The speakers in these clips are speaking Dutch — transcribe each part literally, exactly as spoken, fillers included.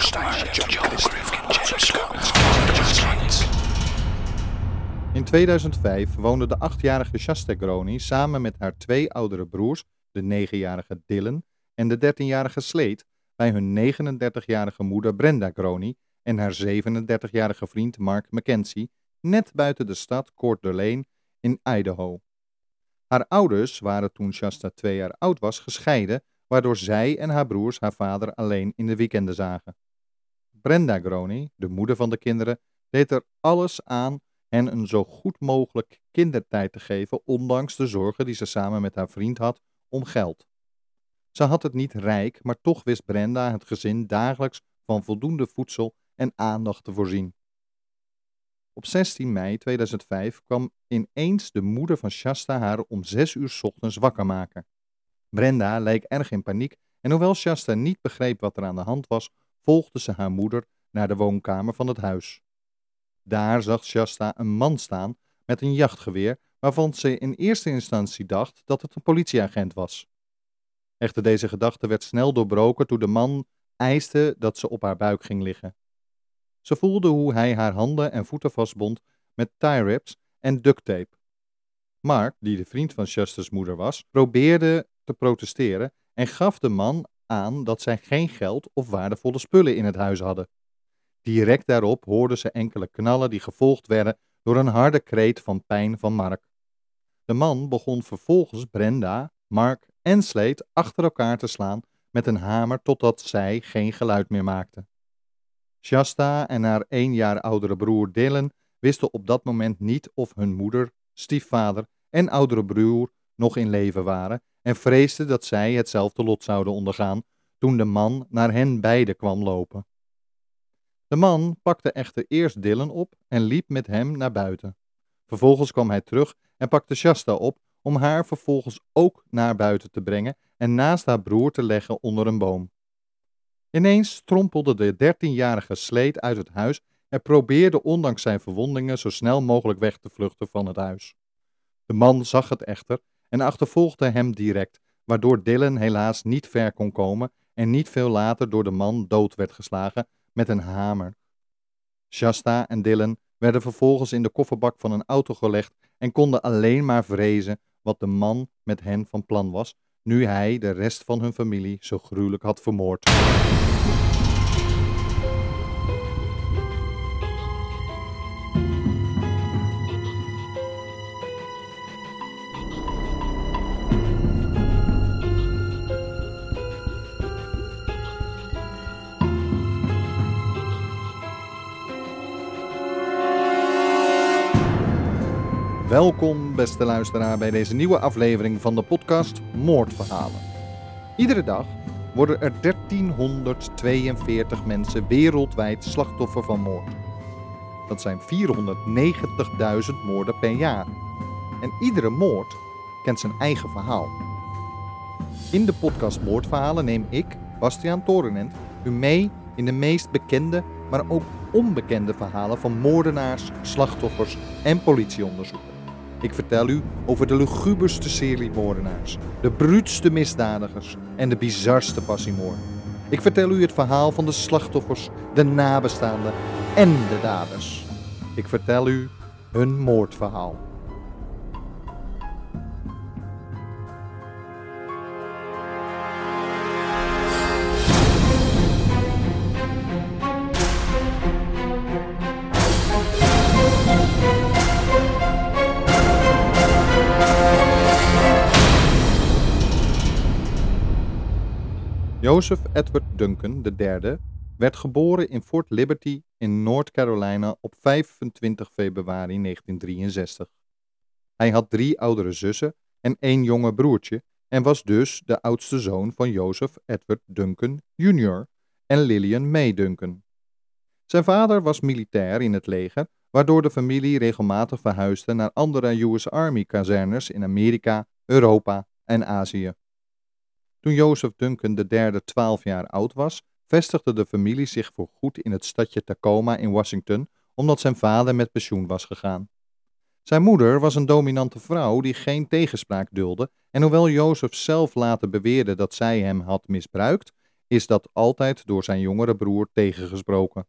In tweeduizend vijf woonde de achtjarige Shasta Groney samen met haar twee oudere broers, de negenjarige Dylan en de dertienjarige Slade, bij hun negenendertigjarige moeder Brenda Groney en haar zevenendertigjarige vriend Mark Mackenzie, net buiten de stad Coeur d'Alene in Idaho. Haar ouders waren toen Shasta twee jaar oud was gescheiden, waardoor zij en haar broers haar vader alleen in de weekenden zagen. Brenda Groney, de moeder van de kinderen, deed er alles aan hen een zo goed mogelijk kindertijd te geven, ondanks de zorgen die ze samen met haar vriend had om geld. Ze had het niet rijk, maar toch wist Brenda het gezin dagelijks van voldoende voedsel en aandacht te voorzien. Op zestien mei tweeduizend vijf kwam ineens de moeder van Shasta haar om zes uur 's ochtends wakker maken. Brenda leek erg in paniek en hoewel Shasta niet begreep wat er aan de hand was, volgde ze haar moeder naar de woonkamer van het huis. Daar zag Shasta een man staan met een jachtgeweer, waarvan ze in eerste instantie dacht dat het een politieagent was. Echter, deze gedachte werd snel doorbroken toen de man eiste dat ze op haar buik ging liggen. Ze voelde hoe hij haar handen en voeten vastbond met tie-wraps en duct tape. Mark, die de vriend van Shasta's moeder was, probeerde te protesteren en gaf de man aan dat zij geen geld of waardevolle spullen in het huis hadden. Direct daarop hoorden ze enkele knallen die gevolgd werden door een harde kreet van pijn van Mark. De man begon vervolgens Brenda, Mark en Slade achter elkaar te slaan met een hamer totdat zij geen geluid meer maakten. Shasta en haar één jaar oudere broer Dylan wisten op dat moment niet of hun moeder, stiefvader en oudere broer nog in leven waren en vreesden dat zij hetzelfde lot zouden ondergaan toen de man naar hen beiden kwam lopen. De man pakte echter eerst Dylan op en liep met hem naar buiten. Vervolgens kwam hij terug en pakte Shasta op om haar vervolgens ook naar buiten te brengen en naast haar broer te leggen onder een boom. Ineens strompelde de dertienjarige Slade uit het huis en probeerde ondanks zijn verwondingen zo snel mogelijk weg te vluchten van het huis. De man zag het echter en achtervolgde hem direct, waardoor Dylan helaas niet ver kon komen en niet veel later door de man dood werd geslagen met een hamer. Shasta en Dylan werden vervolgens in de kofferbak van een auto gelegd en konden alleen maar vrezen wat de man met hen van plan was, nu hij de rest van hun familie zo gruwelijk had vermoord. Welkom, beste luisteraar, bij deze nieuwe aflevering van de podcast Moordverhalen. Iedere dag worden er dertienhonderdtweeënveertig mensen wereldwijd slachtoffer van moord. Dat zijn vierhonderdnegentigduizend moorden per jaar. En iedere moord kent zijn eigen verhaal. In de podcast Moordverhalen neem ik, Bastiaan Torenent, u mee in de meest bekende, maar ook onbekende verhalen van moordenaars, slachtoffers en politieonderzoeken. Ik vertel u over de luguberste seriemoordenaars, de bruutste misdadigers en de bizarste passiemoorden. Ik vertel u het verhaal van de slachtoffers, de nabestaanden en de daders. Ik vertel u hun moordverhaal. Joseph Edward Duncan de derde werd geboren in Fort Liberty in North Carolina op vijfentwintig februari negentien drieënzestig. Hij had drie oudere zussen en één jonger broertje en was dus de oudste zoon van Joseph Edward Duncan junior en Lillian May Duncan. Zijn vader was militair in het leger, waardoor de familie regelmatig verhuisde naar andere U S Army kazernes in Amerika, Europa en Azië. Toen Joseph Duncan de derde twaalf jaar oud was, vestigde de familie zich voorgoed in het stadje Tacoma in Washington, omdat zijn vader met pensioen was gegaan. Zijn moeder was een dominante vrouw die geen tegenspraak duldde en hoewel Joseph zelf later beweerde dat zij hem had misbruikt, is dat altijd door zijn jongere broer tegengesproken.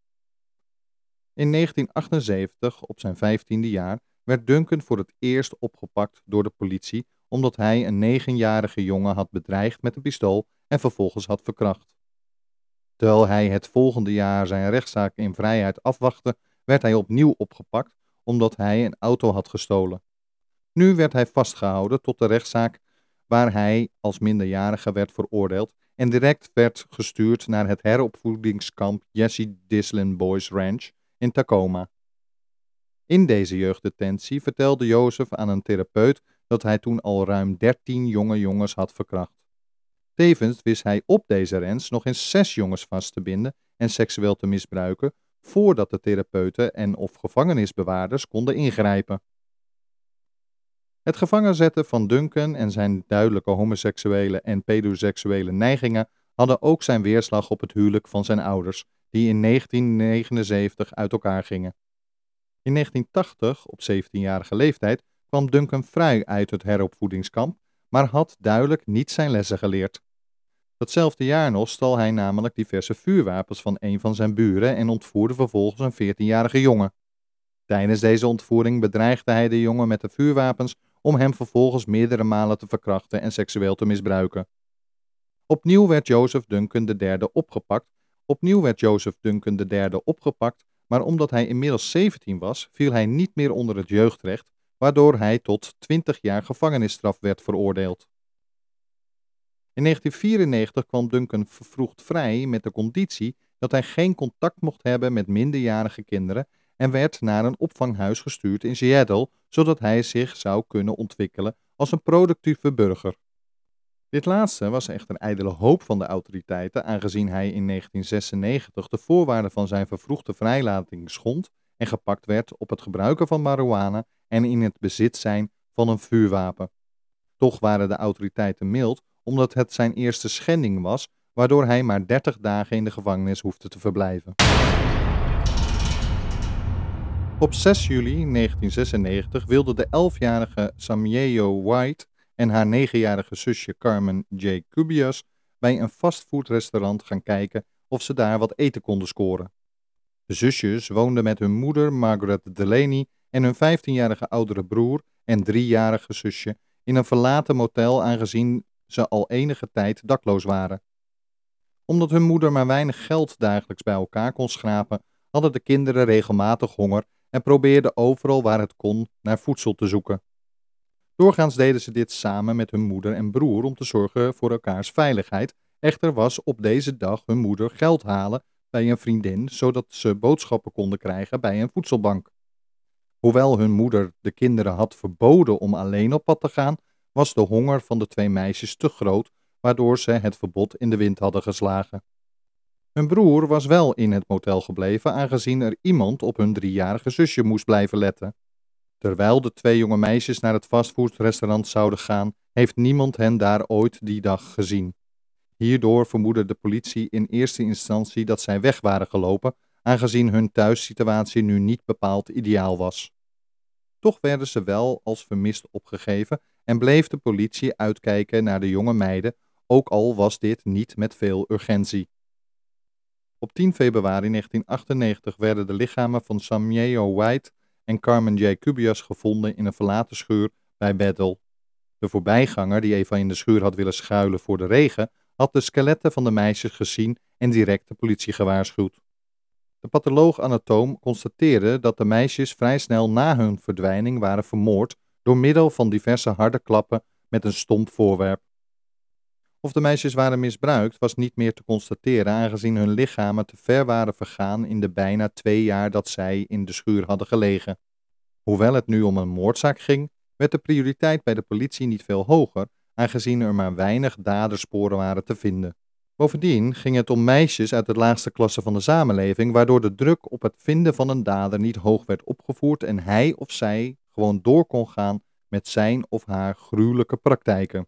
In negentien achtenzeventig, op zijn vijftiende jaar, werd Duncan voor het eerst opgepakt door de politie omdat hij een negenjarige jongen had bedreigd met een pistool en vervolgens had verkracht. Terwijl hij het volgende jaar zijn rechtszaak in vrijheid afwachtte, werd hij opnieuw opgepakt omdat hij een auto had gestolen. Nu werd hij vastgehouden tot de rechtszaak waar hij als minderjarige werd veroordeeld en direct werd gestuurd naar het heropvoedingskamp Jesse Dislin Boys Ranch in Tacoma. In deze jeugddetentie vertelde Joseph aan een therapeut dat hij toen al ruim dertien jonge jongens had verkracht. Tevens wist hij op deze ranch nog eens zes jongens vast te binden en seksueel te misbruiken voordat de therapeuten en of gevangenisbewaarders konden ingrijpen. Het gevangen zetten van Duncan en zijn duidelijke homoseksuele en pedoseksuele neigingen hadden ook zijn weerslag op het huwelijk van zijn ouders, die in negentien negenenzeventig uit elkaar gingen. In negentien tachtig, op zeventienjarige leeftijd, kwam Duncan vrij uit het heropvoedingskamp, maar had duidelijk niet zijn lessen geleerd. Datzelfde jaar nog stal hij namelijk diverse vuurwapens van een van zijn buren en ontvoerde vervolgens een veertienjarige jongen. Tijdens deze ontvoering bedreigde hij de jongen met de vuurwapens om hem vervolgens meerdere malen te verkrachten en seksueel te misbruiken. Opnieuw werd Joseph Duncan de derde opgepakt. Opnieuw werd Joseph Duncan de derde opgepakt, maar omdat hij inmiddels zeventien was, viel hij niet meer onder het jeugdrecht, waardoor hij tot twintig jaar gevangenisstraf werd veroordeeld. In negentien vierennegentig kwam Duncan vervroegd vrij met de conditie dat hij geen contact mocht hebben met minderjarige kinderen en werd naar een opvanghuis gestuurd in Seattle, zodat hij zich zou kunnen ontwikkelen als een productieve burger. Dit laatste was echter ijdele hoop van de autoriteiten, aangezien hij in negentien zesennegentig de voorwaarden van zijn vervroegde vrijlating schond en gepakt werd op het gebruiken van marihuana en in het bezit zijn van een vuurwapen. Toch waren de autoriteiten mild, omdat het zijn eerste schending was, waardoor hij maar dertig dagen in de gevangenis hoefde te verblijven. Op zes juli negentien zesennegentig wilde de elfjarige Samyeyo White en haar negenjarige zusje Carmen J. Cubias bij een fastfoodrestaurant gaan kijken of ze daar wat eten konden scoren. De zusjes woonden met hun moeder Margaret Delaney en hun vijftienjarige oudere broer en driejarige zusje in een verlaten motel, aangezien ze al enige tijd dakloos waren. Omdat hun moeder maar weinig geld dagelijks bij elkaar kon schrapen, hadden de kinderen regelmatig honger en probeerden overal waar het kon naar voedsel te zoeken. Doorgaans deden ze dit samen met hun moeder en broer om te zorgen voor elkaars veiligheid. Echter was op deze dag hun moeder geld halen bij een vriendin, zodat ze boodschappen konden krijgen bij een voedselbank. Hoewel hun moeder de kinderen had verboden om alleen op pad te gaan, was de honger van de twee meisjes te groot, waardoor ze het verbod in de wind hadden geslagen. Hun broer was wel in het motel gebleven, aangezien er iemand op hun driejarige zusje moest blijven letten. Terwijl de twee jonge meisjes naar het fastfoodrestaurant zouden gaan, heeft niemand hen daar ooit die dag gezien. Hierdoor vermoedde de politie in eerste instantie dat zij weg waren gelopen, aangezien hun thuissituatie nu niet bepaald ideaal was. Toch werden ze wel als vermist opgegeven en bleef de politie uitkijken naar de jonge meiden, ook al was dit niet met veel urgentie. Op tien februari negentien achtennegentig werden de lichamen van Samyeyo White en Carmen J. Cubias gevonden in een verlaten schuur bij Bethel. De voorbijganger, die even in de schuur had willen schuilen voor de regen, had de skeletten van de meisjes gezien en direct de politie gewaarschuwd. De patholoog-anatoom constateerde dat de meisjes vrij snel na hun verdwijning waren vermoord door middel van diverse harde klappen met een stomp voorwerp. Of de meisjes waren misbruikt was niet meer te constateren, aangezien hun lichamen te ver waren vergaan in de bijna twee jaar dat zij in de schuur hadden gelegen. Hoewel het nu om een moordzaak ging, werd de prioriteit bij de politie niet veel hoger, aangezien er maar weinig dadersporen waren te vinden. Bovendien ging het om meisjes uit de laagste klasse van de samenleving, waardoor de druk op het vinden van een dader niet hoog werd opgevoerd en hij of zij gewoon door kon gaan met zijn of haar gruwelijke praktijken.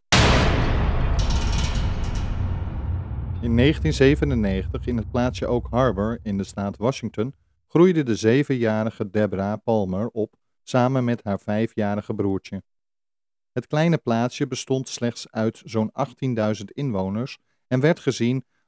In negentien zevenennegentig, in het plaatsje Oak Harbor in de staat Washington, groeide de zevenjarige Deborah Palmer op samen met haar vijfjarige broertje. Het kleine plaatsje bestond slechts uit zo'n achttienduizend inwoners en werd gezien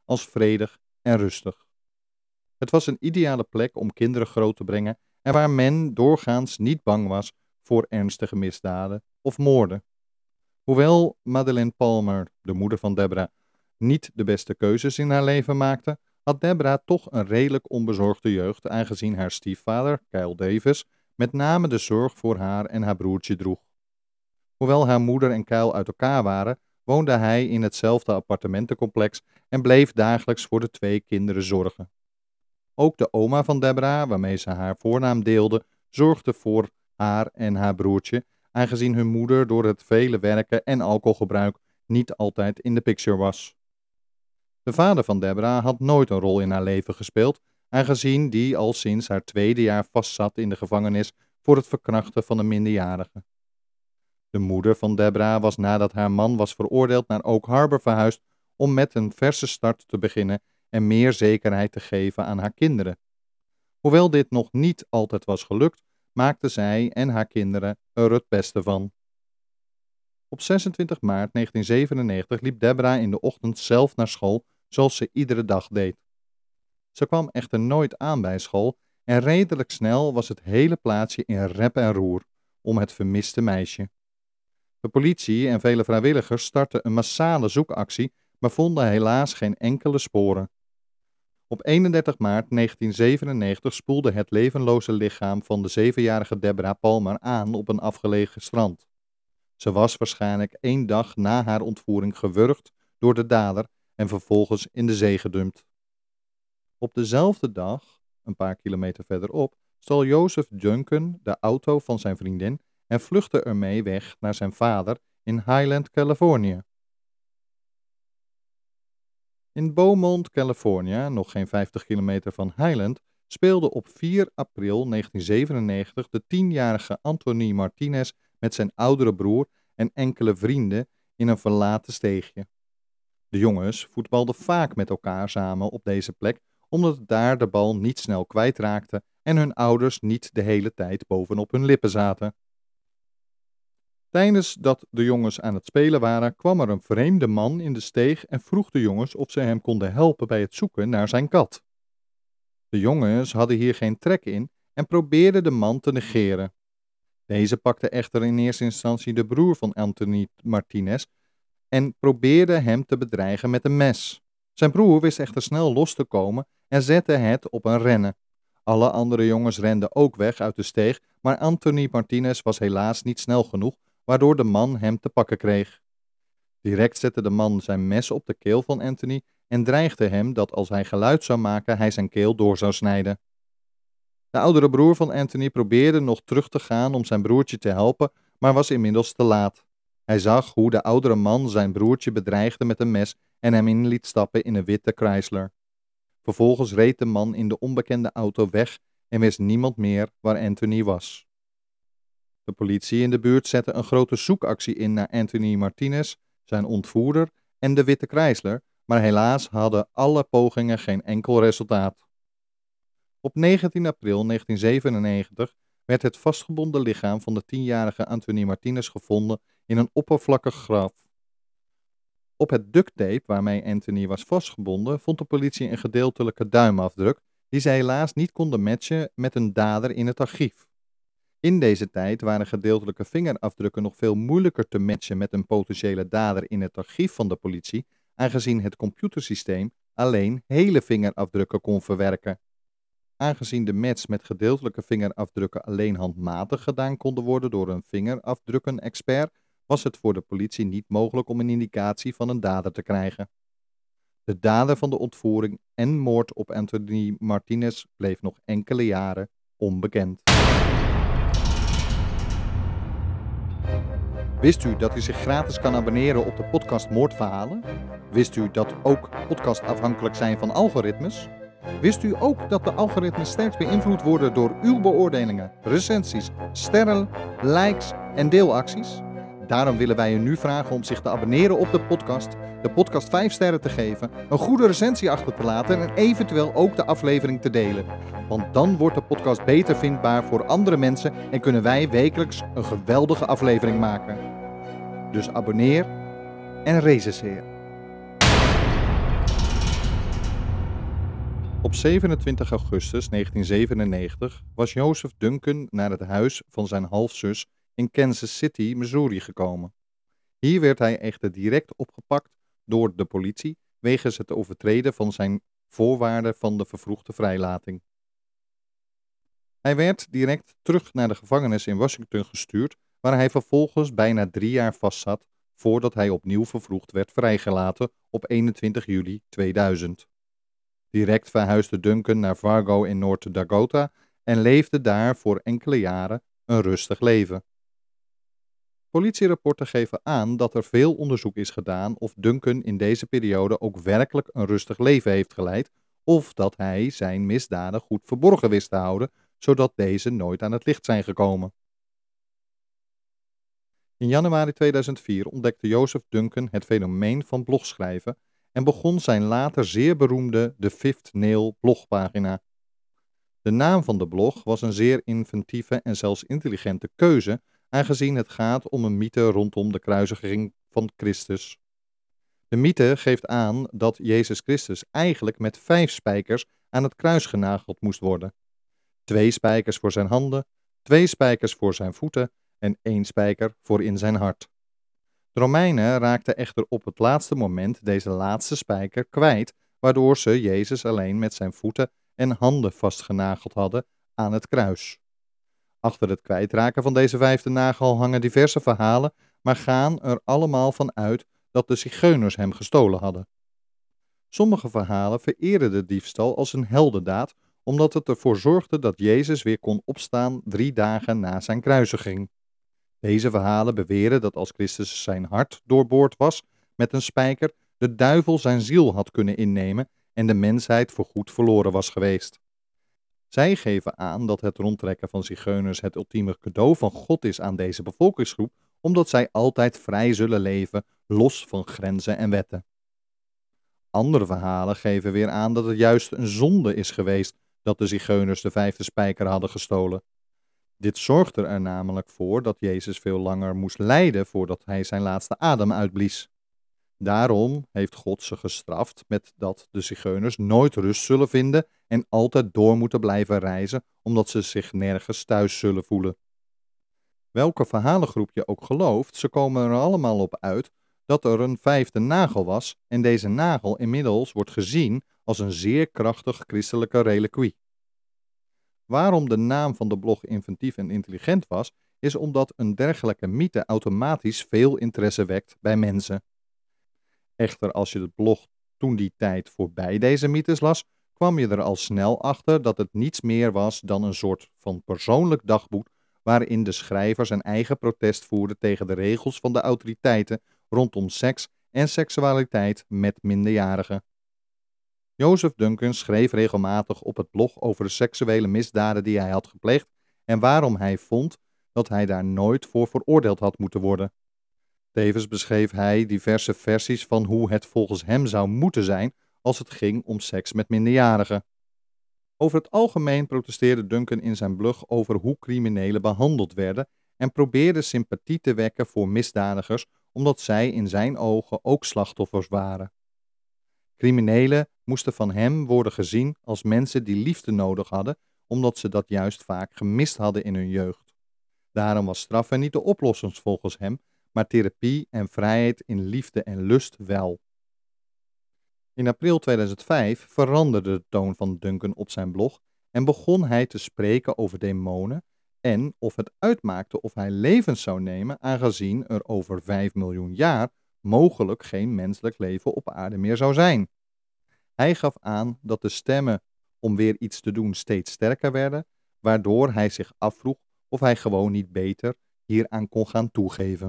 als vredig en rustig. Het was een ideale plek om kinderen groot te brengen en waar men doorgaans niet bang was voor ernstige misdaden of moorden. Hoewel Madeleine Palmer, de moeder van Deborah, niet de beste keuzes in haar leven maakte, had Deborah toch een redelijk onbezorgde jeugd, aangezien haar stiefvader, Kyle Davis, met name de zorg voor haar en haar broertje droeg. Hoewel haar moeder en Kyle uit elkaar waren, woonde hij in hetzelfde appartementencomplex en bleef dagelijks voor de twee kinderen zorgen. Ook de oma van Deborah, waarmee ze haar voornaam deelde, zorgde voor haar en haar broertje, aangezien hun moeder door het vele werken en alcoholgebruik niet altijd in de picture was. De vader van Deborah had nooit een rol in haar leven gespeeld, aangezien die al sinds haar tweede jaar vastzat in de gevangenis voor het verkrachten van een minderjarige. De moeder van Deborah was nadat haar man was veroordeeld naar Oak Harbor verhuisd om met een verse start te beginnen en meer zekerheid te geven aan haar kinderen. Hoewel dit nog niet altijd was gelukt, maakten zij en haar kinderen er het beste van. Op zesentwintig maart negentien zevenennegentig liep Deborah in de ochtend zelf naar school, zoals ze iedere dag deed. Ze kwam echter nooit aan bij school en redelijk snel was het hele plaatsje in rep en roer om het vermiste meisje. De politie en vele vrijwilligers startten een massale zoekactie, maar vonden helaas geen enkele sporen. Op eenendertig maart negentien zevenennegentig spoelde het levenloze lichaam van de zevenjarige Deborah Palmer aan op een afgelegen strand. Ze was waarschijnlijk één dag na haar ontvoering gewurgd door de dader en vervolgens in de zee gedumpt. Op dezelfde dag, een paar kilometer verderop, stal Joseph Duncan de auto van zijn vriendin en vluchtte ermee weg naar zijn vader in Highland, Californië. In Beaumont, Californië, nog geen vijftig kilometer van Highland, speelde op vier april negentien zevenennegentig de tienjarige Anthony Martinez met zijn oudere broer en enkele vrienden in een verlaten steegje. De jongens voetbalden vaak met elkaar samen op deze plek, omdat daar de bal niet snel kwijtraakte en hun ouders niet de hele tijd bovenop hun lippen zaten. Tijdens dat de jongens aan het spelen waren, kwam er een vreemde man in de steeg en vroeg de jongens of ze hem konden helpen bij het zoeken naar zijn kat. De jongens hadden hier geen trek in en probeerden de man te negeren. Deze pakte echter in eerste instantie de broer van Anthony Martinez en probeerde hem te bedreigen met een mes. Zijn broer wist echter snel los te komen en zette het op een rennen. Alle andere jongens renden ook weg uit de steeg, maar Anthony Martinez was helaas niet snel genoeg, waardoor de man hem te pakken kreeg. Direct zette de man zijn mes op de keel van Anthony en dreigde hem dat als hij geluid zou maken, hij zijn keel door zou snijden. De oudere broer van Anthony probeerde nog terug te gaan om zijn broertje te helpen, maar was inmiddels te laat. Hij zag hoe de oudere man zijn broertje bedreigde met een mes en hem in liet stappen in een witte Chrysler. Vervolgens reed de man in de onbekende auto weg en wist niemand meer waar Anthony was. De politie in de buurt zette een grote zoekactie in naar Anthony Martinez, zijn ontvoerder en de witte Chrysler, maar helaas hadden alle pogingen geen enkel resultaat. Op negentien april negentien zevenennegentig werd het vastgebonden lichaam van de tienjarige Anthony Martinez gevonden in een oppervlakkig graf. Op het ducttape waarmee Anthony was vastgebonden vond de politie een gedeeltelijke duimafdruk die ze helaas niet konden matchen met een dader in het archief. In deze tijd waren gedeeltelijke vingerafdrukken nog veel moeilijker te matchen met een potentiële dader in het archief van de politie, aangezien het computersysteem alleen hele vingerafdrukken kon verwerken. Aangezien de match met gedeeltelijke vingerafdrukken alleen handmatig gedaan konden worden door een vingerafdrukken-expert, was het voor de politie niet mogelijk om een indicatie van een dader te krijgen. De dader van de ontvoering en moord op Anthony Martinez bleef nog enkele jaren onbekend. Wist u dat u zich gratis kan abonneren op de podcast Moordverhalen? Wist u dat ook podcasts afhankelijk zijn van algoritmes? Wist u ook dat de algoritmes sterk beïnvloed worden door uw beoordelingen, recensies, sterren, likes en deelacties? Daarom willen wij u nu vragen om zich te abonneren op de podcast, de podcast vijf sterren te geven, een goede recensie achter te laten en eventueel ook de aflevering te delen. Want dan wordt de podcast beter vindbaar voor andere mensen en kunnen wij wekelijks een geweldige aflevering maken. Dus abonneer en recenseer. Op zevenentwintig augustus negentien zevenennegentig was Joseph Duncan naar het huis van zijn halfzus in Kansas City, Missouri gekomen. Hier werd hij echter direct opgepakt door de politie wegens het overtreden van zijn voorwaarden van de vervroegde vrijlating. Hij werd direct terug naar de gevangenis in Washington gestuurd, waar hij vervolgens bijna drie jaar vastzat voordat hij opnieuw vervroegd werd vrijgelaten op eenentwintig juli tweeduizend. Direct verhuisde Duncan naar Fargo in North Dakota en leefde daar voor enkele jaren een rustig leven. Politierapporten geven aan dat er veel onderzoek is gedaan of Duncan in deze periode ook werkelijk een rustig leven heeft geleid of dat hij zijn misdaden goed verborgen wist te houden, zodat deze nooit aan het licht zijn gekomen. In januari tweeduizend vier ontdekte Joseph Duncan het fenomeen van blogschrijven en begon zijn later zeer beroemde The Fifth Nail blogpagina. De naam van de blog was een zeer inventieve en zelfs intelligente keuze, aangezien het gaat om een mythe rondom de kruisiging van Christus. De mythe geeft aan dat Jezus Christus eigenlijk met vijf spijkers aan het kruis genageld moest worden. Twee spijkers voor zijn handen, twee spijkers voor zijn voeten en één spijker voor in zijn hart. De Romeinen raakten echter op het laatste moment deze laatste spijker kwijt, waardoor ze Jezus alleen met zijn voeten en handen vastgenageld hadden aan het kruis. Achter het kwijtraken van deze vijfde nagel hangen diverse verhalen, maar gaan er allemaal van uit dat de zigeuners hem gestolen hadden. Sommige verhalen vereren de diefstal als een heldendaad, omdat het ervoor zorgde dat Jezus weer kon opstaan drie dagen na zijn kruisiging. Deze verhalen beweren dat als Christus zijn hart doorboord was met een spijker, de duivel zijn ziel had kunnen innemen en de mensheid voorgoed verloren was geweest. Zij geven aan dat het rondtrekken van zigeuners het ultieme cadeau van God is aan deze bevolkingsgroep, omdat zij altijd vrij zullen leven, los van grenzen en wetten. Andere verhalen geven weer aan dat het juist een zonde is geweest dat de zigeuners de vijfde spijker hadden gestolen. Dit zorgde er namelijk voor dat Jezus veel langer moest lijden voordat hij zijn laatste adem uitblies. Daarom heeft God ze gestraft met dat de zigeuners nooit rust zullen vinden en altijd door moeten blijven reizen, omdat ze zich nergens thuis zullen voelen. Welke verhalengroep je ook gelooft, ze komen er allemaal op uit dat er een vijfde nagel was en deze nagel inmiddels wordt gezien als een zeer krachtig christelijke reliquie. Waarom de naam van de blog inventief en intelligent was, is omdat een dergelijke mythe automatisch veel interesse wekt bij mensen. Echter, als je het blog toen die tijd voorbij deze mythes las, kwam je er al snel achter dat het niets meer was dan een soort van persoonlijk dagboek waarin de schrijver zijn eigen protest voerde tegen de regels van de autoriteiten rondom seks en seksualiteit met minderjarigen. Joseph Duncan schreef regelmatig op het blog over de seksuele misdaden die hij had gepleegd en waarom hij vond dat hij daar nooit voor veroordeeld had moeten worden. Tevens beschreef hij diverse versies van hoe het volgens hem zou moeten zijn als het ging om seks met minderjarigen. Over het algemeen protesteerde Duncan in zijn blog over hoe criminelen behandeld werden en probeerde sympathie te wekken voor misdadigers omdat zij in zijn ogen ook slachtoffers waren. Criminelen moesten van hem worden gezien als mensen die liefde nodig hadden, omdat ze dat juist vaak gemist hadden in hun jeugd. Daarom was straffen niet de oplossing volgens hem, maar therapie en vrijheid in liefde en lust wel. In april tweeduizend vijf veranderde de toon van Duncan op zijn blog en begon hij te spreken over demonen en of het uitmaakte of hij levens zou nemen, aangezien er over vijf miljoen jaar mogelijk geen menselijk leven op aarde meer zou zijn. Hij gaf aan dat de stemmen om weer iets te doen steeds sterker werden, waardoor hij zich afvroeg of hij gewoon niet beter hieraan kon gaan toegeven.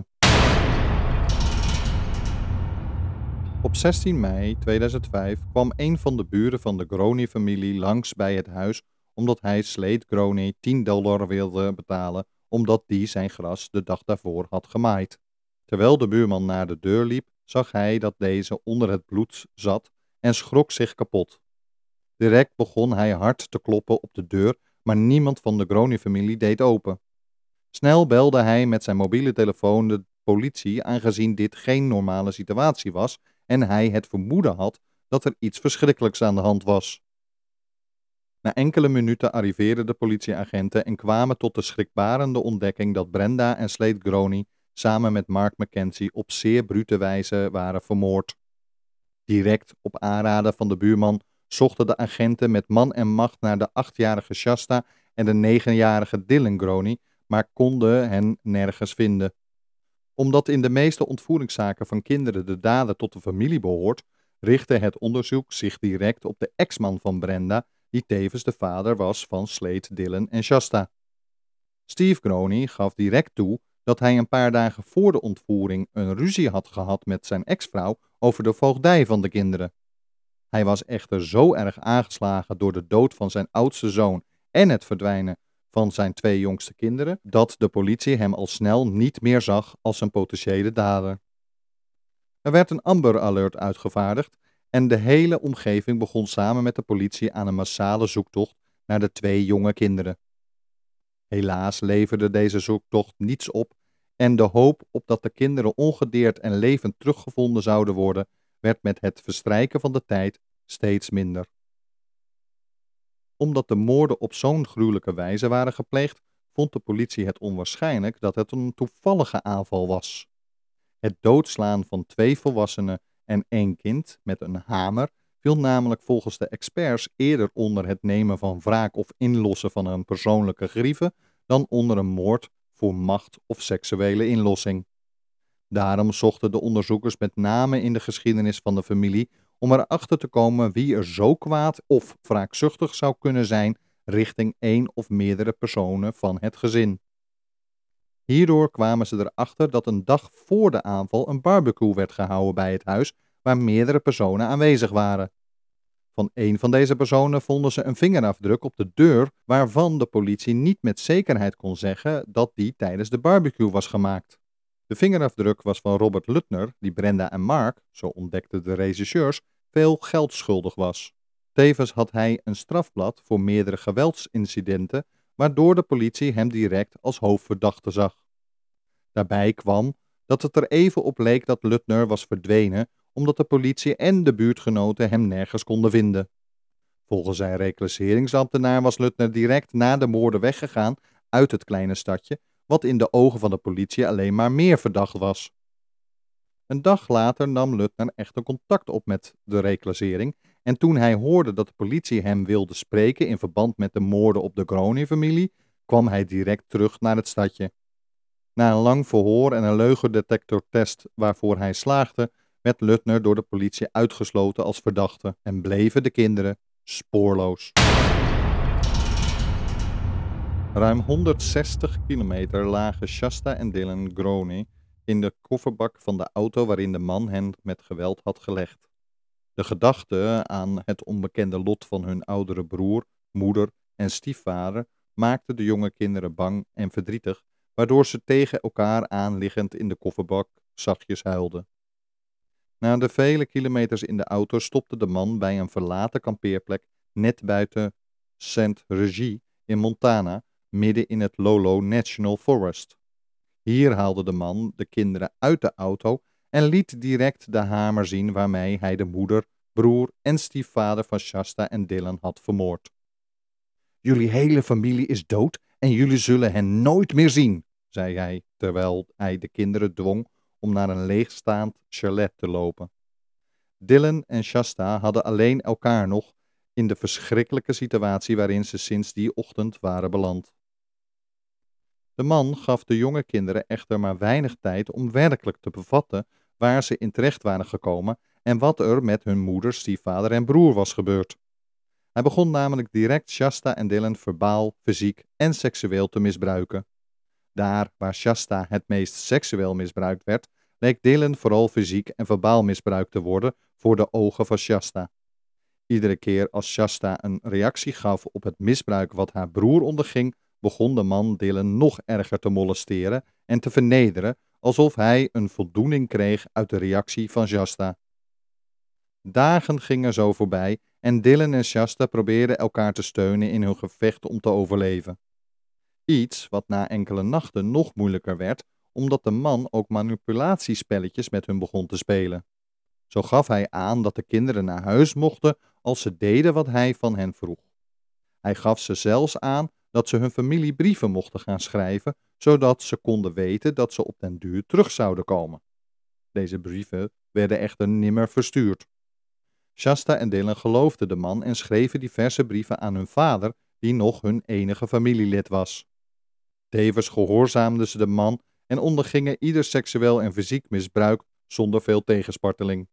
Op zestien mei tweeduizend vijf kwam een van de buren van de Groney-familie langs bij het huis omdat hij Slade Groney tien dollar wilde betalen omdat die zijn gras de dag daarvoor had gemaaid. Terwijl de buurman naar de deur liep, zag hij dat deze onder het bloed zat en schrok zich kapot. Direct begon hij hard te kloppen op de deur, maar niemand van de Groney-familie deed open. Snel belde hij met zijn mobiele telefoon de politie, aangezien dit geen normale situatie was en hij het vermoeden had dat er iets verschrikkelijks aan de hand was. Na enkele minuten arriveerden de politieagenten en kwamen tot de schrikbarende ontdekking dat Brenda en Slade Groney samen met Mark Mackenzie op zeer brute wijze waren vermoord. Direct op aanraden van de buurman zochten de agenten met man en macht naar de achtjarige Shasta en de negenjarige Dylan Groney, maar konden hen nergens vinden. Omdat in de meeste ontvoeringszaken van kinderen de dader tot de familie behoort, richtte het onderzoek zich direct op de ex-man van Brenda, die tevens de vader was van Slade, Dylan en Shasta. Steve Groney gaf direct toe dat hij een paar dagen voor de ontvoering een ruzie had gehad met zijn ex-vrouw over de voogdij van de kinderen. Hij was echter zo erg aangeslagen door de dood van zijn oudste zoon en het verdwijnen van zijn twee jongste kinderen, dat de politie hem al snel niet meer zag als een potentiële dader. Er werd een Amber Alert uitgevaardigd en de hele omgeving begon samen met de politie aan een massale zoektocht naar de twee jonge kinderen. Helaas leverde deze zoektocht niets op en de hoop op dat de kinderen ongedeerd en levend teruggevonden zouden worden, werd met het verstrijken van de tijd steeds minder. Omdat de moorden op zo'n gruwelijke wijze waren gepleegd, vond de politie het onwaarschijnlijk dat het een toevallige aanval was. Het doodslaan van twee volwassenen en één kind met een hamer viel namelijk volgens de experts eerder onder het nemen van wraak of inlossen van een persoonlijke grieve dan onder een moord voor macht of seksuele inlossing. Daarom zochten de onderzoekers met name in de geschiedenis van de familie om erachter te komen wie er zo kwaad of wraakzuchtig zou kunnen zijn richting één of meerdere personen van het gezin. Hierdoor kwamen ze erachter dat een dag voor de aanval een barbecue werd gehouden bij het huis waar meerdere personen aanwezig waren. Van een van deze personen vonden ze een vingerafdruk op de deur waarvan de politie niet met zekerheid kon zeggen dat die tijdens de barbecue was gemaakt. De vingerafdruk was van Robert Lutner, die Brenda en Mark, zo ontdekten de rechercheurs, veel geld schuldig was. Tevens had hij een strafblad voor meerdere geweldsincidenten, waardoor de politie hem direct als hoofdverdachte zag. Daarbij kwam dat het er even op leek dat Lutner was verdwenen, omdat de politie en de buurtgenoten hem nergens konden vinden. Volgens zijn reclasseringsambtenaar was Lutner direct na de moorden weggegaan uit het kleine stadje, wat in de ogen van de politie alleen maar meer verdacht was. Een dag later nam Lutner echter contact op met de reclassering en toen hij hoorde dat de politie hem wilde spreken in verband met de moorden op de Groney-familie, kwam hij direct terug naar het stadje. Na een lang verhoor en een leugendetectortest waarvoor hij slaagde, werd Lutner door de politie uitgesloten als verdachte en bleven de kinderen spoorloos. Ruim honderdzestig kilometer lagen Shasta en Dylan Groney in de kofferbak van de auto waarin de man hen met geweld had gelegd. De gedachte aan het onbekende lot van hun oudere broer, moeder en stiefvader maakte de jonge kinderen bang en verdrietig, waardoor ze tegen elkaar aanliggend in de kofferbak zachtjes huilden. Na de vele kilometers in de auto stopte de man bij een verlaten kampeerplek net buiten Saint Regis in Montana, midden in het Lolo National Forest. Hier haalde de man de kinderen uit de auto en liet direct de hamer zien waarmee hij de moeder, broer en stiefvader van Shasta en Dylan had vermoord. Jullie hele familie is dood en jullie zullen hen nooit meer zien, zei hij, terwijl hij de kinderen dwong om naar een leegstaand chalet te lopen. Dylan en Shasta hadden alleen elkaar nog in de verschrikkelijke situatie waarin ze sinds die ochtend waren beland. De man gaf de jonge kinderen echter maar weinig tijd om werkelijk te bevatten waar ze in terecht waren gekomen en wat er met hun moeder, stiefvader en broer was gebeurd. Hij begon namelijk direct Shasta en Dylan verbaal, fysiek en seksueel te misbruiken. Daar waar Shasta het meest seksueel misbruikt werd, leek Dylan vooral fysiek en verbaal misbruikt te worden voor de ogen van Shasta. Iedere keer als Shasta een reactie gaf op het misbruik wat haar broer onderging, begon de man Dylan nog erger te molesteren en te vernederen, alsof hij een voldoening kreeg uit de reactie van Shasta. Dagen gingen zo voorbij en Dylan en Shasta probeerden elkaar te steunen in hun gevecht om te overleven. Iets wat na enkele nachten nog moeilijker werd, omdat de man ook manipulatiespelletjes met hun begon te spelen. Zo gaf hij aan dat de kinderen naar huis mochten als ze deden wat hij van hen vroeg. Hij gaf ze zelfs aan dat ze hun familie brieven mochten gaan schrijven, zodat ze konden weten dat ze op den duur terug zouden komen. Deze brieven werden echter nimmer verstuurd. Shasta en Dylan geloofden de man en schreven diverse brieven aan hun vader, die nog hun enige familielid was. Tevens gehoorzaamden ze de man en ondergingen ieder seksueel en fysiek misbruik zonder veel tegensparteling.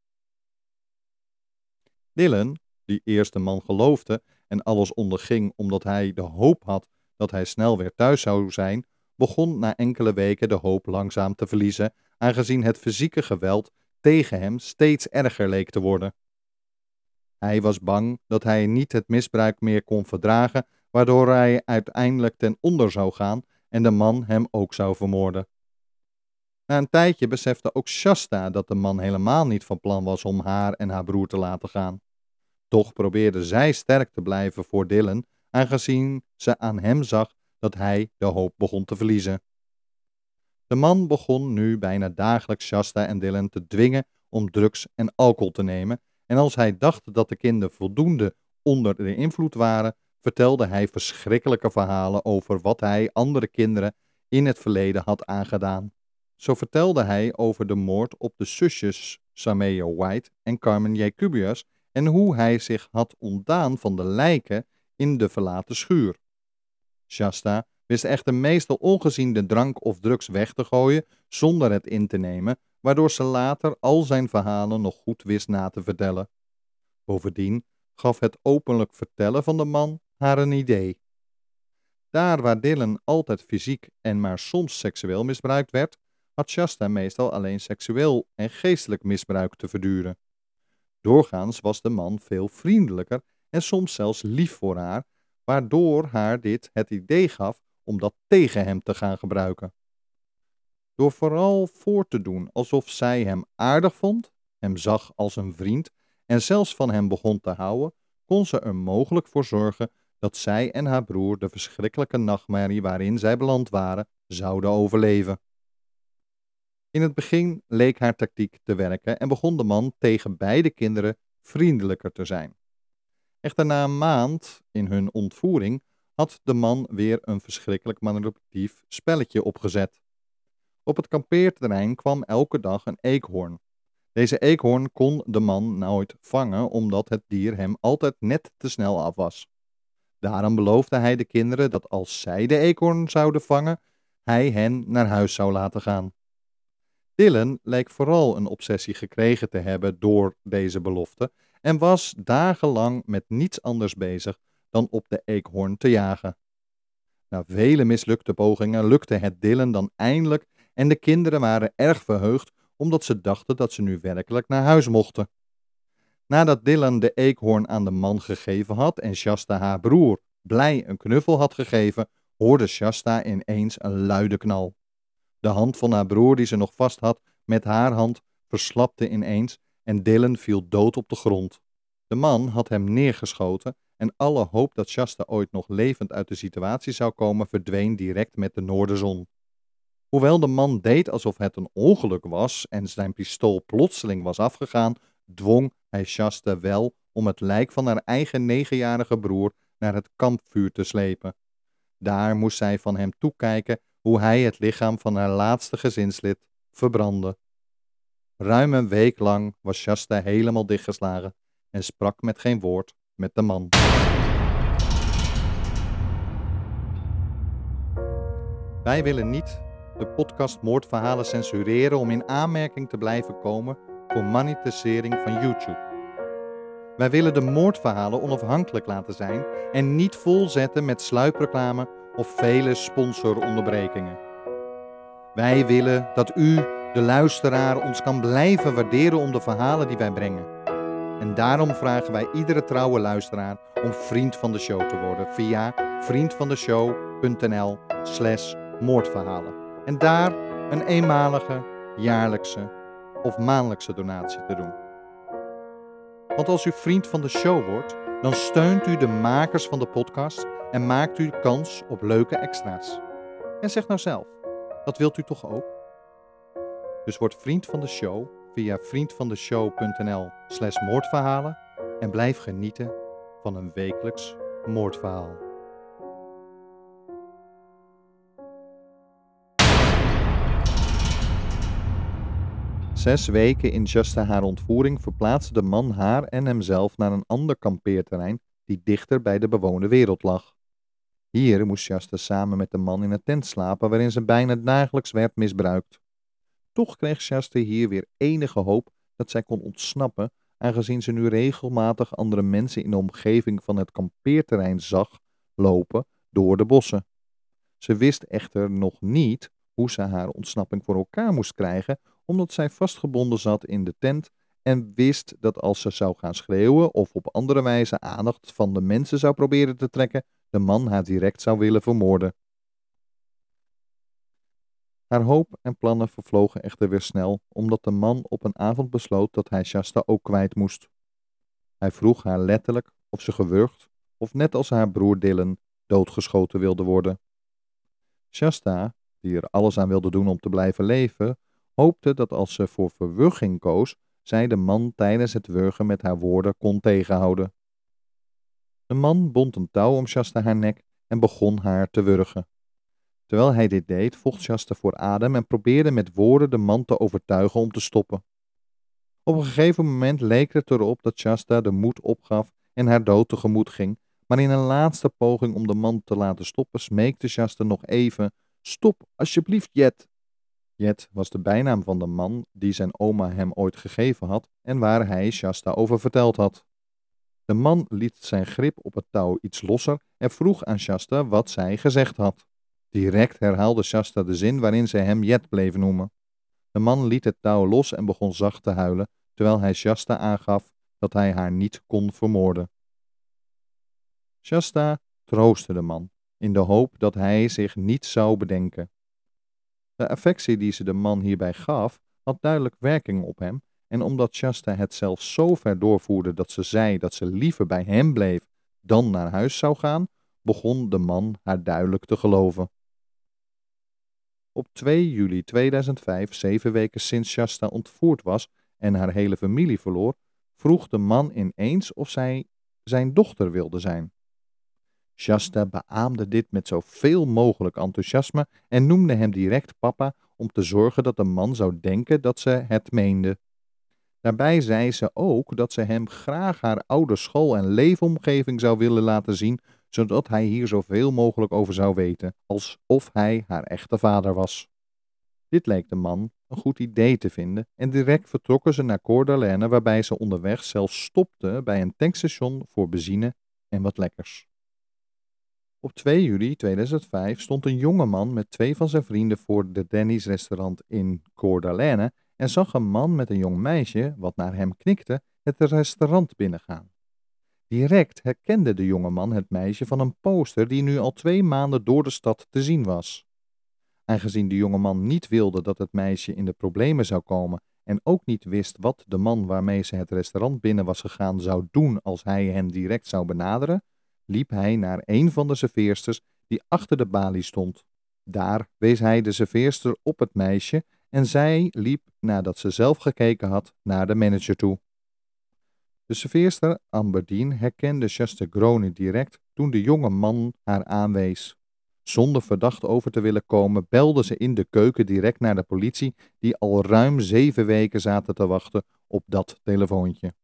Dylan, die eerst de man geloofde en alles onderging omdat hij de hoop had dat hij snel weer thuis zou zijn, begon na enkele weken de hoop langzaam te verliezen, aangezien het fysieke geweld tegen hem steeds erger leek te worden. Hij was bang dat hij niet het misbruik meer kon verdragen, waardoor hij uiteindelijk ten onder zou gaan en de man hem ook zou vermoorden. Na een tijdje besefte ook Shasta dat de man helemaal niet van plan was om haar en haar broer te laten gaan. Toch probeerde zij sterk te blijven voor Dylan, aangezien ze aan hem zag dat hij de hoop begon te verliezen. De man begon nu bijna dagelijks Shasta en Dylan te dwingen om drugs en alcohol te nemen, en als hij dacht dat de kinderen voldoende onder de invloed waren, vertelde hij verschrikkelijke verhalen over wat hij andere kinderen in het verleden had aangedaan. Zo vertelde hij over de moord op de zusjes Samaya White en Carmen Jacubius en hoe hij zich had ontdaan van de lijken in de verlaten schuur. Shasta wist echter meestal ongezien de drank of drugs weg te gooien zonder het in te nemen, waardoor ze later al zijn verhalen nog goed wist na te vertellen. Bovendien gaf het openlijk vertellen van de man haar een idee. Daar waar Dylan altijd fysiek en maar soms seksueel misbruikt werd, had Shasta meestal alleen seksueel en geestelijk misbruik te verduren. Doorgaans was de man veel vriendelijker en soms zelfs lief voor haar, waardoor haar dit het idee gaf om dat tegen hem te gaan gebruiken. Door vooral voor te doen alsof zij hem aardig vond, hem zag als een vriend en zelfs van hem begon te houden, kon ze er mogelijk voor zorgen dat zij en haar broer de verschrikkelijke nachtmerrie waarin zij beland waren, zouden overleven. In het begin leek haar tactiek te werken en begon de man tegen beide kinderen vriendelijker te zijn. Echter na een maand in hun ontvoering had de man weer een verschrikkelijk manipulatief spelletje opgezet. Op het kampeerterrein kwam elke dag een eekhoorn. Deze eekhoorn kon de man nooit vangen omdat het dier hem altijd net te snel af was. Daarom beloofde hij de kinderen dat als zij de eekhoorn zouden vangen, hij hen naar huis zou laten gaan. Dylan leek vooral een obsessie gekregen te hebben door deze belofte en was dagenlang met niets anders bezig dan op de eekhoorn te jagen. Na vele mislukte pogingen lukte het Dylan dan eindelijk en de kinderen waren erg verheugd omdat ze dachten dat ze nu werkelijk naar huis mochten. Nadat Dylan de eekhoorn aan de man gegeven had en Shasta haar broer blij een knuffel had gegeven, hoorde Shasta ineens een luide knal. De hand van haar broer die ze nog vast had met haar hand verslapte ineens en Dylan viel dood op de grond. De man had hem neergeschoten en alle hoop dat Shasta ooit nog levend uit de situatie zou komen verdween direct met de noorderzon. Hoewel de man deed alsof het een ongeluk was en zijn pistool plotseling was afgegaan, dwong hij Shasta wel om het lijk van haar eigen negenjarige broer naar het kampvuur te slepen. Daar moest zij van hem toekijken hoe hij het lichaam van haar laatste gezinslid verbrandde. Ruim een week lang was Shasta helemaal dichtgeslagen en sprak met geen woord met de man. Wij willen niet de podcast Moordverhalen censureren om in aanmerking te blijven komen voor monetisering van YouTube. Wij willen de moordverhalen onafhankelijk laten zijn en niet volzetten met sluipreclame of vele sponsoronderbrekingen. Wij willen dat u, de luisteraar, ons kan blijven waarderen om de verhalen die wij brengen. En daarom vragen wij iedere trouwe luisteraar om vriend van de show te worden via vriendvandeshow.nl slash moordverhalen. En daar een eenmalige, jaarlijkse of maandelijkse donatie te doen. Want als u vriend van de show wordt, dan steunt u de makers van de podcast en maakt u kans op leuke extra's. En zeg nou zelf, dat wilt u toch ook? Dus word vriend van de show via vriendvandeshow.nl slash moordverhalen en blijf genieten van een wekelijks moordverhaal. Zes weken in Shasta haar ontvoering verplaatste de man haar en hemzelf naar een ander kampeerterrein die dichter bij de bewoonde wereld lag. Hier moest Shasta samen met de man in een tent slapen waarin ze bijna dagelijks werd misbruikt. Toch kreeg Shasta hier weer enige hoop dat zij kon ontsnappen, aangezien ze nu regelmatig andere mensen in de omgeving van het kampeerterrein zag lopen door de bossen. Ze wist echter nog niet hoe ze haar ontsnapping voor elkaar moest krijgen, omdat zij vastgebonden zat in de tent en wist dat als ze zou gaan schreeuwen of op andere wijze aandacht van de mensen zou proberen te trekken, de man haar direct zou willen vermoorden. Haar hoop en plannen vervlogen echter weer snel, omdat de man op een avond besloot dat hij Shasta ook kwijt moest. Hij vroeg haar letterlijk of ze gewurgd, of net als haar broer Dylan, doodgeschoten wilde worden. Shasta, die er alles aan wilde doen om te blijven leven, hoopte dat als ze voor verwurging koos, zij de man tijdens het wurgen met haar woorden kon tegenhouden. De man bond een touw om Shasta haar nek en begon haar te wurgen. Terwijl hij dit deed, vocht Shasta voor adem en probeerde met woorden de man te overtuigen om te stoppen. Op een gegeven moment leek het erop dat Shasta de moed opgaf en haar dood tegemoet ging, maar in een laatste poging om de man te laten stoppen, smeekte Shasta nog even: "Stop, alsjeblieft, Jet." Jet was de bijnaam van de man die zijn oma hem ooit gegeven had en waar hij Shasta over verteld had. De man liet zijn grip op het touw iets losser en vroeg aan Shasta wat zij gezegd had. Direct herhaalde Shasta de zin waarin zij hem Jet bleef noemen. De man liet het touw los en begon zacht te huilen, terwijl hij Shasta aangaf dat hij haar niet kon vermoorden. Shasta troostte de man, in de hoop dat hij zich niet zou bedenken. De affectie die ze de man hierbij gaf, had duidelijk werking op hem, en omdat Shasta het zelfs zo ver doorvoerde dat ze zei dat ze liever bij hem bleef dan naar huis zou gaan, begon de man haar duidelijk te geloven. Op twee juli tweeduizend vijf, zeven weken sinds Shasta ontvoerd was en haar hele familie verloor, vroeg de man ineens of zij zijn dochter wilde zijn. Shasta beaamde dit met zoveel mogelijk enthousiasme en noemde hem direct papa om te zorgen dat de man zou denken dat ze het meende. Daarbij zei ze ook dat ze hem graag haar oude school en leefomgeving zou willen laten zien, zodat hij hier zoveel mogelijk over zou weten, alsof hij haar echte vader was. Dit leek de man een goed idee te vinden en direct vertrokken ze naar Coeur d'Alene, waarbij ze onderweg zelfs stopte bij een tankstation voor benzine en wat lekkers. Op twee juli tweeduizend vijf stond een jonge man met twee van zijn vrienden voor de Denny's restaurant in Coeur d'Alene en zag een man met een jong meisje, wat naar hem knikte, het restaurant binnengaan. Direct herkende de jonge man het meisje van een poster die nu al twee maanden door de stad te zien was. Aangezien de jonge man niet wilde dat het meisje in de problemen zou komen en ook niet wist wat de man waarmee ze het restaurant binnen was gegaan zou doen als hij hem direct zou benaderen, liep hij naar een van de serveersters die achter de balie stond. Daar wees hij de serveerster op het meisje en zij liep, nadat ze zelf gekeken had, naar de manager toe. De serveerster, Amber Dean, herkende Shasta Groene direct toen de jonge man haar aanwees. Zonder verdacht over te willen komen, belde ze in de keuken direct naar de politie, die al ruim zeven weken zaten te wachten op dat telefoontje.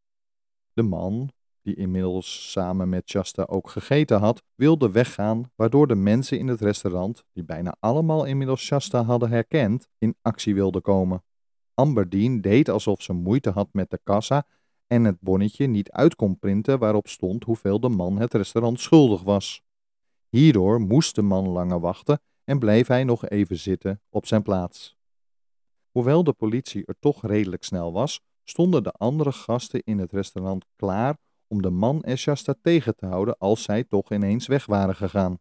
De man, die inmiddels samen met Shasta ook gegeten had, wilde weggaan, waardoor de mensen in het restaurant, die bijna allemaal inmiddels Shasta hadden herkend, in actie wilden komen. Amber Dean deed alsof ze moeite had met de kassa en het bonnetje niet uit kon printen waarop stond hoeveel de man het restaurant schuldig was. Hierdoor moest de man langer wachten en bleef hij nog even zitten op zijn plaats. Hoewel de politie er toch redelijk snel was, stonden de andere gasten in het restaurant klaar om de man en Shasta tegen te houden als zij toch ineens weg waren gegaan.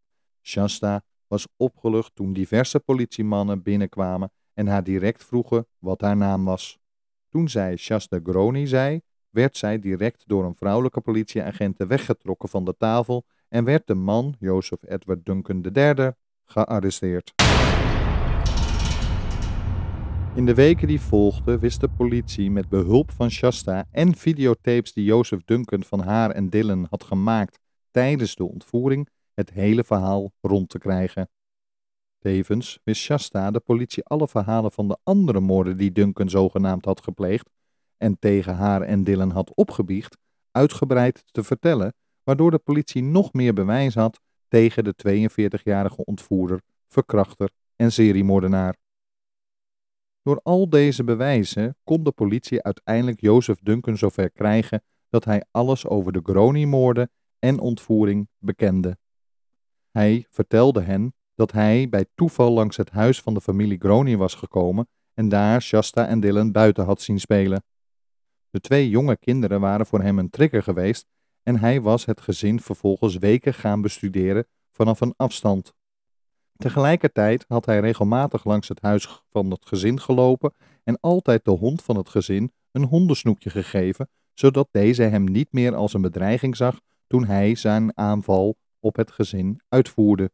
Shasta was opgelucht toen diverse politiemannen binnenkwamen en haar direct vroegen wat haar naam was. Toen zij Shasta Groene zei, werd zij direct door een vrouwelijke politieagent weggetrokken van de tafel en werd de man, Joseph Edward Duncan de derde, gearresteerd. In de weken die volgden wist de politie met behulp van Shasta en videotapes die Joseph Duncan van haar en Dylan had gemaakt tijdens de ontvoering het hele verhaal rond te krijgen. Tevens wist Shasta de politie alle verhalen van de andere moorden die Duncan zogenaamd had gepleegd en tegen haar en Dylan had opgebiecht, uitgebreid te vertellen, waardoor de politie nog meer bewijs had tegen de tweeënveertigjarige ontvoerder, verkrachter en seriemoordenaar. Door al deze bewijzen kon de politie uiteindelijk Joseph Duncan zover krijgen dat hij alles over de Groening-moorden en ontvoering bekende. Hij vertelde hen dat hij bij toeval langs het huis van de familie Groening was gekomen en daar Shasta en Dylan buiten had zien spelen. De twee jonge kinderen waren voor hem een trigger geweest en hij was het gezin vervolgens weken gaan bestuderen vanaf een afstand. Tegelijkertijd had hij regelmatig langs het huis van het gezin gelopen en altijd de hond van het gezin een hondensnoepje gegeven, zodat deze hem niet meer als een bedreiging zag toen hij zijn aanval op het gezin uitvoerde.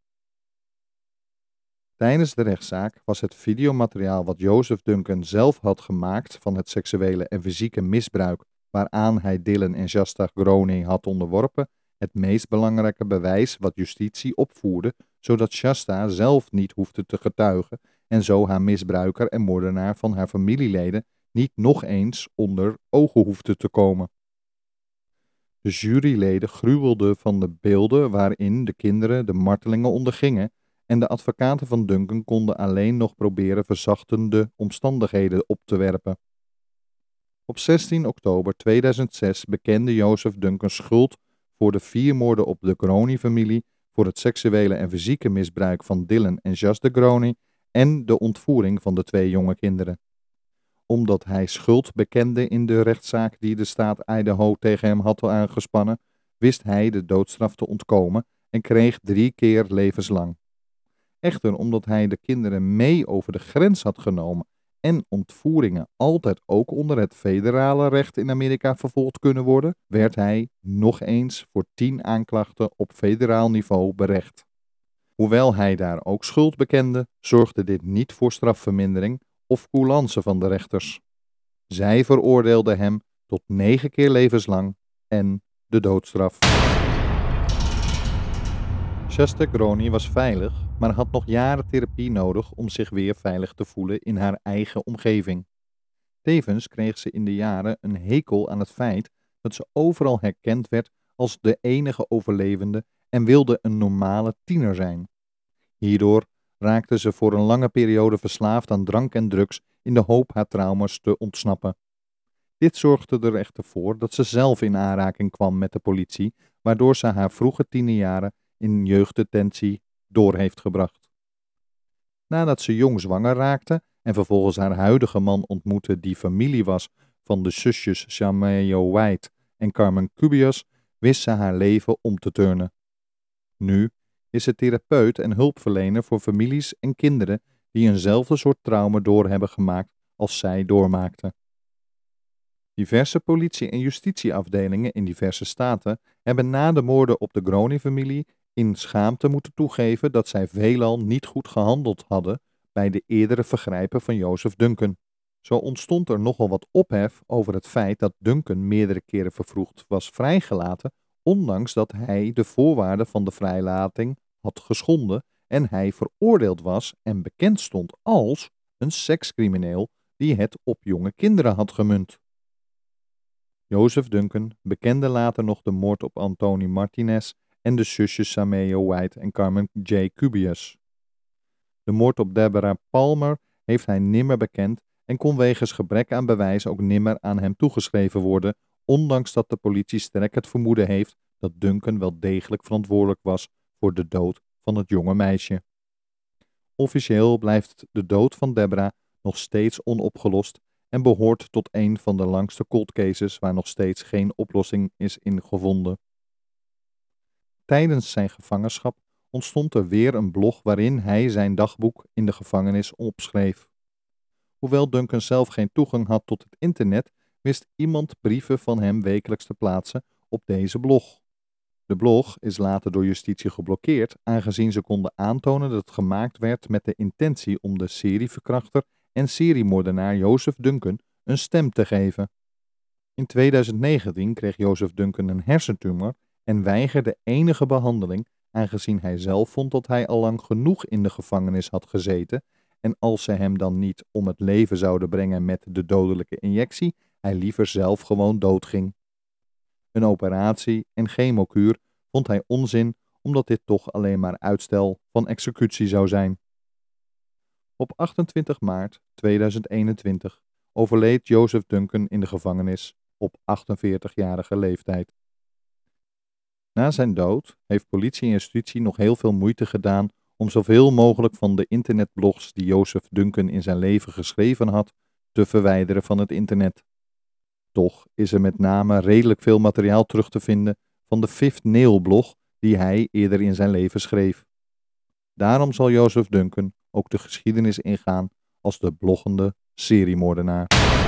Tijdens de rechtszaak was het videomateriaal wat Joseph Duncan zelf had gemaakt van het seksuele en fysieke misbruik waaraan hij Dylan en Shasta Groening had onderworpen, het meest belangrijke bewijs wat justitie opvoerde, zodat Shasta zelf niet hoefde te getuigen en zo haar misbruiker en moordenaar van haar familieleden niet nog eens onder ogen hoefde te komen. De juryleden gruwelden van de beelden waarin de kinderen de martelingen ondergingen en de advocaten van Duncan konden alleen nog proberen verzachtende omstandigheden op te werpen. Op zestien oktober tweeduizend zes bekende Joseph Duncan schuld voor de vier moorden op de Groening-familie, voor het seksuele en fysieke misbruik van Dylan en Shasta Groening en de ontvoering van de twee jonge kinderen. Omdat hij schuld bekende in de rechtszaak die de staat Idaho tegen hem had aangespannen, wist hij de doodstraf te ontkomen en kreeg drie keer levenslang. Echter, omdat hij de kinderen mee over de grens had genomen en ontvoeringen altijd ook onder het federale recht in Amerika vervolgd kunnen worden, werd hij nog eens voor tien aanklachten op federaal niveau berecht. Hoewel hij daar ook schuld bekende, zorgde dit niet voor strafvermindering of coulance van de rechters. Zij veroordeelden hem tot negen keer levenslang en de doodstraf. Shasta Groening was veilig, maar had nog jaren therapie nodig om zich weer veilig te voelen in haar eigen omgeving. Tevens kreeg ze in de jaren een hekel aan het feit dat ze overal herkend werd als de enige overlevende en wilde een normale tiener zijn. Hierdoor raakte ze voor een lange periode verslaafd aan drank en drugs in de hoop haar trauma's te ontsnappen. Dit zorgde er echter voor dat ze zelf in aanraking kwam met de politie, waardoor ze haar vroege tienerjaren in jeugddetentie door heeft gebracht. Nadat ze jong zwanger raakte en vervolgens haar huidige man ontmoette die familie was van de zusjes Shameo White en Carmen Cubias, wist ze haar leven om te turnen. Nu is ze therapeut en hulpverlener voor families en kinderen die eenzelfde soort trauma door hebben gemaakt als zij doormaakte. Diverse politie- en justitieafdelingen in diverse staten hebben na de moorden op de Groening-familie in schaamte moeten toegeven dat zij veelal niet goed gehandeld hadden bij de eerdere vergrijpen van Joseph Duncan. Zo ontstond er nogal wat ophef over het feit dat Duncan meerdere keren vervroegd was vrijgelaten, ondanks dat hij de voorwaarden van de vrijlating had geschonden en hij veroordeeld was en bekend stond als een sekscrimineel die het op jonge kinderen had gemunt. Joseph Duncan bekende later nog de moord op Anthony Martinez en de zusjes Shameo White en Carmen J. Cubias. De moord op Deborah Palmer heeft hij nimmer bekend en kon wegens gebrek aan bewijs ook nimmer aan hem toegeschreven worden, ondanks dat de politie sterk het vermoeden heeft dat Duncan wel degelijk verantwoordelijk was voor de dood van het jonge meisje. Officieel blijft de dood van Deborah nog steeds onopgelost en behoort tot een van de langste cold cases waar nog steeds geen oplossing is in gevonden. Tijdens zijn gevangenschap ontstond er weer een blog waarin hij zijn dagboek in de gevangenis opschreef. Hoewel Duncan zelf geen toegang had tot het internet, wist iemand brieven van hem wekelijks te plaatsen op deze blog. De blog is later door justitie geblokkeerd, aangezien ze konden aantonen dat het gemaakt werd met de intentie om de serieverkrachter en seriemoordenaar Joseph Duncan een stem te geven. In tweeduizend negentien kreeg Joseph Duncan een hersentumor en weigerde enige behandeling, aangezien hij zelf vond dat hij al lang genoeg in de gevangenis had gezeten en als ze hem dan niet om het leven zouden brengen met de dodelijke injectie, hij liever zelf gewoon doodging. Een operatie en chemokuur vond hij onzin omdat dit toch alleen maar uitstel van executie zou zijn. Op achtentwintig maart tweeduizend eenentwintig overleed Joseph Duncan in de gevangenis op achtenveertigjarige leeftijd. Na zijn dood heeft politie en justitie nog heel veel moeite gedaan om zoveel mogelijk van de internetblogs die Joseph Duncan in zijn leven geschreven had, te verwijderen van het internet. Toch is er met name redelijk veel materiaal terug te vinden van de Fifth Nail blog die hij eerder in zijn leven schreef. Daarom zal Joseph Duncan ook de geschiedenis ingaan als de bloggende seriemoordenaar.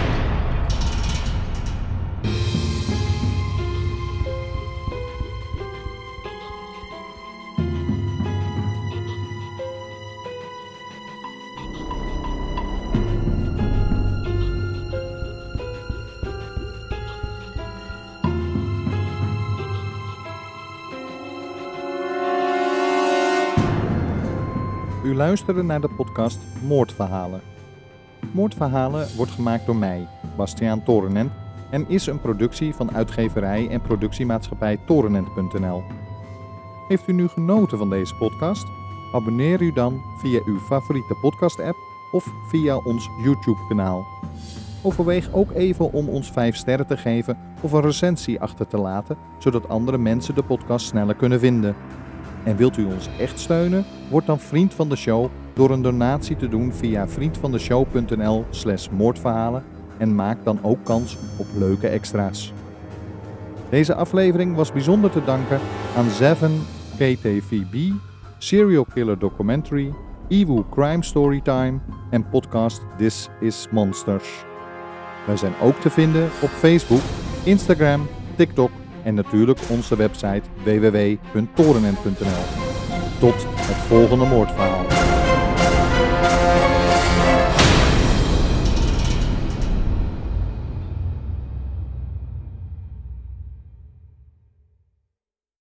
U luisterde naar de podcast Moordverhalen. Moordverhalen wordt gemaakt door mij, Bastiaan Torenent, en is een productie van uitgeverij en productiemaatschappij Torenent punt n l. Heeft u nu genoten van deze podcast? Abonneer u dan via uw favoriete podcast-app of via ons YouTube-kanaal. Overweeg ook even om ons vijf sterren te geven of een recensie achter te laten, zodat andere mensen de podcast sneller kunnen vinden. En wilt u ons echt steunen? Word dan vriend van de show door een donatie te doen via vriendvandeshow punt n l slash moordverhalen en maak dan ook kans op leuke extra's. Deze aflevering was bijzonder te danken aan Seven K T V B, Serial Killer Documentary, Ewu Crime Storytime en podcast This is Monsters. Wij zijn ook te vinden op Facebook, Instagram, TikTok en natuurlijk onze website w w w punt torenent punt n l. Tot het volgende moordverhaal.